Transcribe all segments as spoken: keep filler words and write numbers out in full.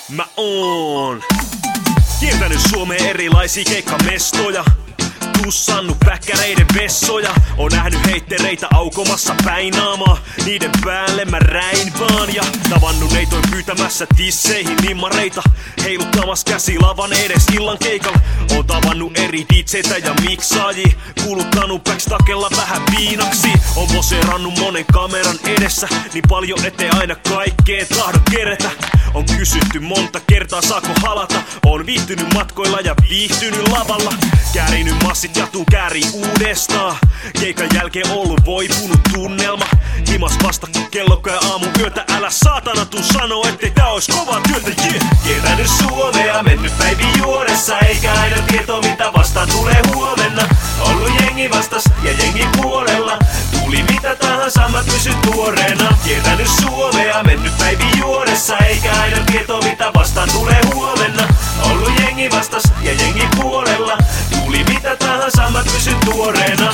Mä oon kiertänyt Suomeen erilaisia keikkamestoja, tussannut päkkäreiden vessoja. On nähnyt heittereitä aukomassa päin naamaa, niiden päälle mä räin vaan. Ja tavannut neitoin pyytämässä tisseihin nimmareita, heiluttamassa käsi lavan edes illan keikalla. On tavannut eri D J:tä ja miksaajia, kuluttanut backstakella vähän viinaksi. On poseerannut monen kameran edessä, niin paljon ettei aina kaikkeen tahdo keretä. On kysytty monta kertaa saako halata, on viihtynyt matkoilla ja viihtynyt lavalla. Käärinyt massit ja tuun kääri uudestaan, keikan jälkeen ollut voipunut tunnelma. Himas vasta kun kello käy aamu yötä, älä saatana tuu sanoo ettei tää ois kovaa työtä, yeah. Kiertänyt Suomea, mennyt päivin juodessa, eikä aina tieto mitä vastaan tulee huomenna. Ollut jengi vastas ja jengi puolella, tuli mitä tahansa mä pysyn tuoreena. Kiertänyt Suomea, mennyt päivin juodessa, eikä aina tieto mitä vastaan tulee huomenna. Ollut jengi vastas ja jengi puolella, tuli mitä tahansa mä pysyn tuoreena.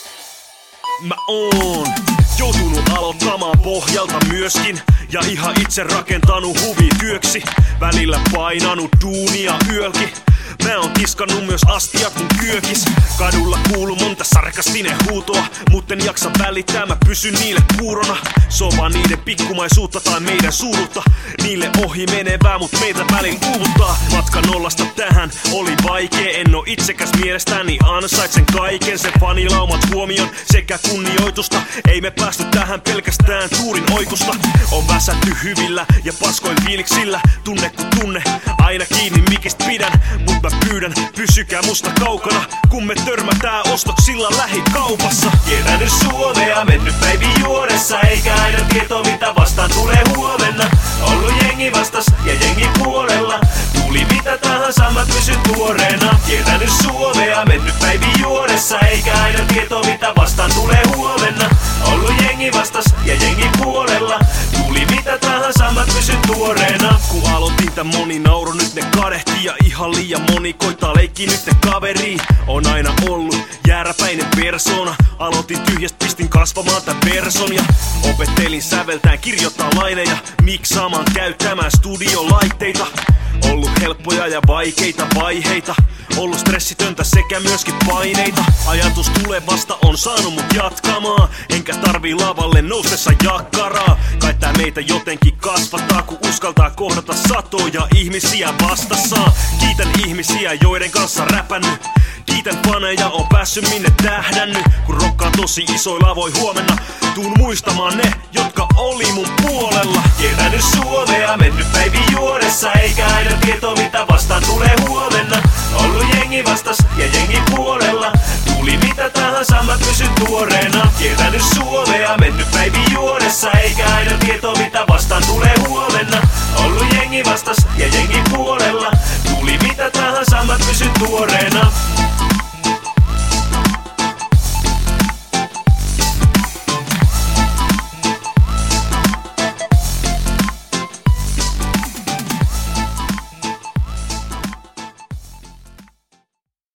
Mä oon joutunut aloittamaan pohjalta myöskin, ja ihan itse rakentanut huvityöksi. Välillä painanut duunia yölki. Mä oon tiskannut myös astiat mun kyökis. Kadulla kuuluu monta sarkastinen huutoa, mutten jaksa välittää, mä pysyn niille kuurona. Sova niiden pikkumaisuutta tai meidän suuruutta, niille ohi menevää mut meitä välin uuvuttaa. Matka nollasta tähän oli vaikee, en oo itsekäs mielestäni, ansaitsen kaiken. Se fanilaumat huomion sekä kunnioitusta, ei me päästy tähän pelkästään tuurin oikusta. On väsätty hyvillä ja paskoin fiiliksillä, tunne ku tunne, aina kiinni mikistä pidän. Mut mä pyydän, pysykää musta kaukana, kun me törmätään ostoksilla lähikaupassa. Kiertänyt Suomea, mennyt päivin juodessa, eikä aina tieto mitä vastaan tulee huomenna. Ollut jengi vastas ja jengi puolella, tuli mitä tahansa mä pysyn tuoreena. Kiertänyt Suomea, mennyt päivin juodessa, eikä aina tieto mitä vastaan tulee huomenna. Ollut jengi vastas ja jengi puolella, tuli mitä tahansa mä pysyn tuoreena. Kun aloitin tän moni nauro, nyt ne kadehtii, ja ihan liian moni koittaa leikkiä nyt ne kaveri. On aina ollut jääräpäinen persoona, aloitin tyhjästä, pistin kasvamaan tän verson. Ja opettelin säveltään, kirjoittaa laineja, miksaamaan, käyttämään studiolaitteita. Ollut helppoja ja vaikeita vaiheita, ollut stressitöntä sekä myöskin paineita. Ajatus tulevasta on saanut mut jatkamaan, enkä tarvii lavalle noustessa jakkaraa. Kai tää meitä jotenkin kasvattaa, kun uskaltaa kohdata satoja ihmisiä vastassaan. Kiitän ihmisiä, joiden kanssa räpännyt, kiitän faneja, on päässyt minne tähdännyt. Kun rokkaan tosi isoi lavoi huomenna, tuun muistamaan ne, jotka oli mun puolella. Kiertänyt Suomea, mennyt päivin juodessa, eikä aina tieto mitä vastaan tulee huomenna. Ollut jengi vastas ja jengi puolella, tuli mitä tahansa mä pysyn tuoreena. Kiertänyt Suomea, mennyt päivin juodessa, eikä aina tieto mitä vastaan tulee huomenna. Ollut jengi vastas ja jengi puolella, tuli mitä tahansa mä pysyn tuoreena.